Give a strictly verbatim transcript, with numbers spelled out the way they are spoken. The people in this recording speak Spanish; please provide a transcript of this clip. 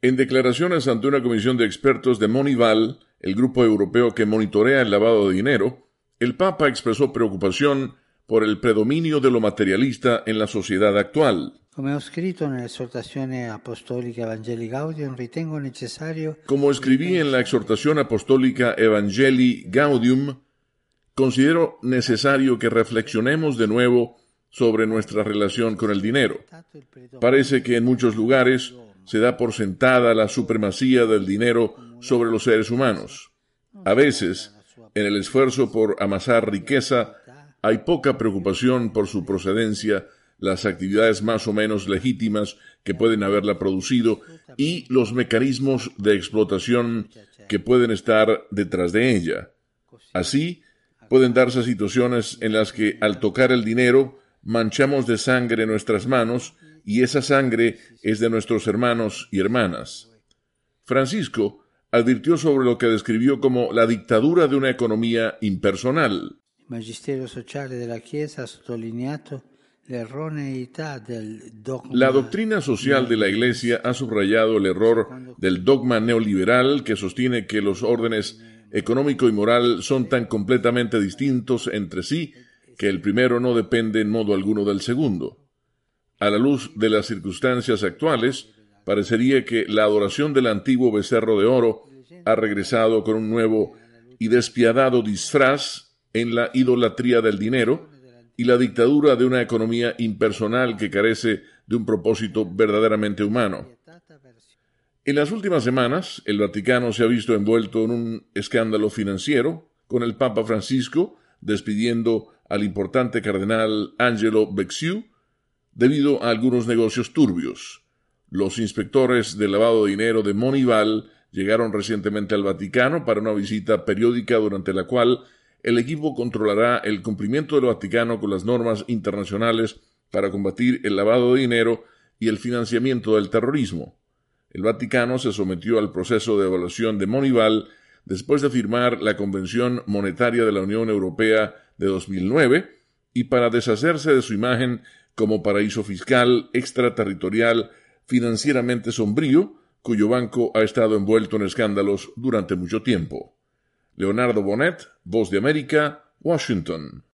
En declaraciones ante una comisión de expertos de Moneyval, el grupo europeo que monitorea el lavado de dinero, el Papa expresó preocupación por el predominio de lo materialista en la sociedad actual. Come ho scritto nell'esortazione apostolica Evangelii Gaudium, ritengo necessario. Como escribí en la exhortación apostólica Evangelii Gaudium, considero necesario que reflexionemos de nuevo sobre nuestra relación con el dinero. Parece que en muchos lugares se da por sentada la supremacía del dinero sobre los seres humanos. A veces, en el esfuerzo por amasar riqueza, hay poca preocupación por su procedencia, las actividades más o menos legítimas que pueden haberla producido y los mecanismos de explotación que pueden estar detrás de ella. Así, pueden darse situaciones en las que al tocar el dinero manchamos de sangre nuestras manos y esa sangre es de nuestros hermanos y hermanas. Francisco advirtió sobre lo que describió como la dictadura de una economía impersonal. Il Magistero sociale della Chiesa ha sottolineato l'erroneità del dogma. La doctrina social de la Iglesia ha subrayado el error del dogma neoliberal que sostiene que los órdenes económico y moral son tan completamente distintos entre sí que el primero no depende en modo alguno del segundo. A la luz de las circunstancias actuales, parecería que la adoración del antiguo becerro de oro ha regresado con un nuevo y despiadado disfraz en la idolatría del dinero y la dictadura de una economía impersonal que carece de un propósito verdaderamente humano. En las últimas semanas, el Vaticano se ha visto envuelto en un escándalo financiero, con el Papa Francisco despidiendo al importante cardenal Angelo Becciu debido a algunos negocios turbios. Los inspectores de lavado de dinero de Moneyval llegaron recientemente al Vaticano para una visita periódica durante la cual el equipo controlará el cumplimiento del Vaticano con las normas internacionales para combatir el lavado de dinero y el financiamiento del terrorismo. El Vaticano se sometió al proceso de evaluación de Moneyval después de firmar la Convención Monetaria de la Unión Europea de dos mil nueve y para deshacerse de su imagen como paraíso fiscal extraterritorial financieramente sombrío, cuyo banco ha estado envuelto en escándalos durante mucho tiempo. Leonardo Bonet, Voz de América, Washington.